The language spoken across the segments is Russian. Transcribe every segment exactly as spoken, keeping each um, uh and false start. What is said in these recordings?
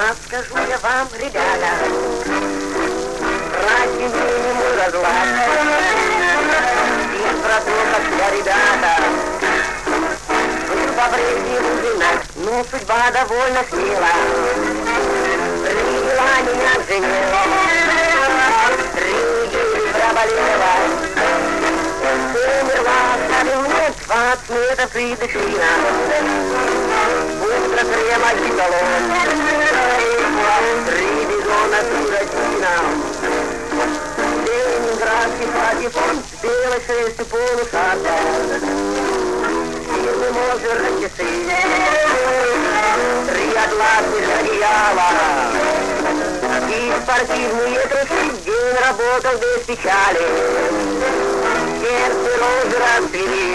Расскажу я вам, ребята, про семейный мой разлад. И про то, как я, ребята, был по-прежнему женат, но судьба довольно смела. Привела меня к жене, три недели проболела. Умерла, оставил мне двадцать метров и дышина. Быстро крема гиталон, три бидона сиротина. Ленинградский патефон с белой шерстью полусарта. Фирмы Мозер на часы, три атласных одеяла. И спортивные трусы, день работал без печали. Сердце розы расцвели,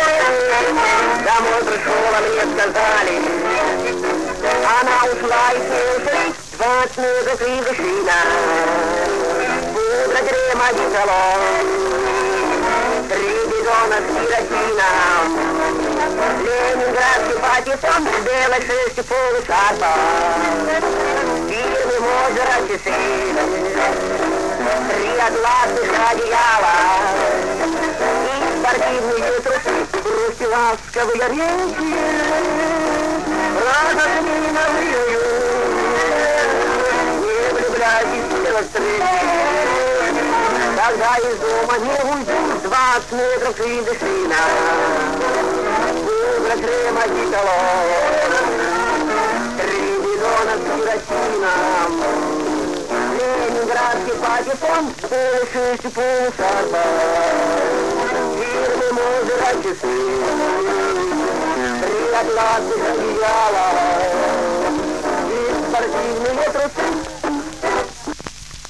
домой пришел, а мне сказали. Она ушла и с ней ушли двадцать метров и вышина. Пудра, крем, одеколон, три бидона сиротина. Ленинградский патефон с белой шерстью полушарпа. Фирмы Мозера часы, три атласных одеяла. И спортивные трусы, грусть и ласковые речи. Разожми на мою, не влюбляйтесь в встречи. Когда из дома не уйду, двадцать метров и дышина. Пудра, крем, одеколон, три бидона сиротина. Ленинградский патефон с белой шерстью полушарпа. Фирмы Мозера часы, три атласных одеяла. И спортивные трусы.